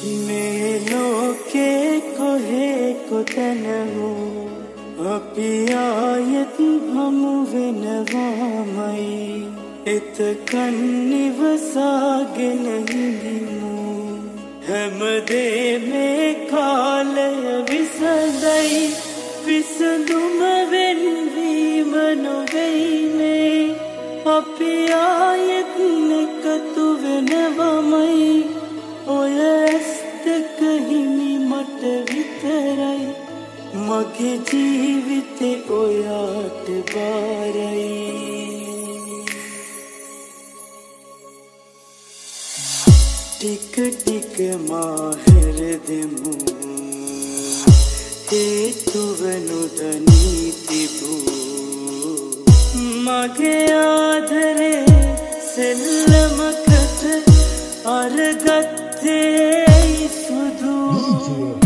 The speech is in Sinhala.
මේ ලෝකේ කොහෙ කොතැනහෝ අපි ආයෙත් හමු වෙනවාමයි. එතකන් නිවසාගෙන හිඳිමු. හැමදේ මේ කාලය විසඳයි. විසඳුම වෙන්වීම නොවෙයි මේ. අපි ආයෙත් එකතු වෙනවමයි. ඔය ඇස් දෙක හිමි මට විතරයි. මගේ ජීවිතේ ඔයාට බාරයි. ටික ටික මාහැර දෙමු. හේතුව නොදනී තිබූ මගේ ආදරේ සෙල්ලමකට අරගත්තේ සුදු.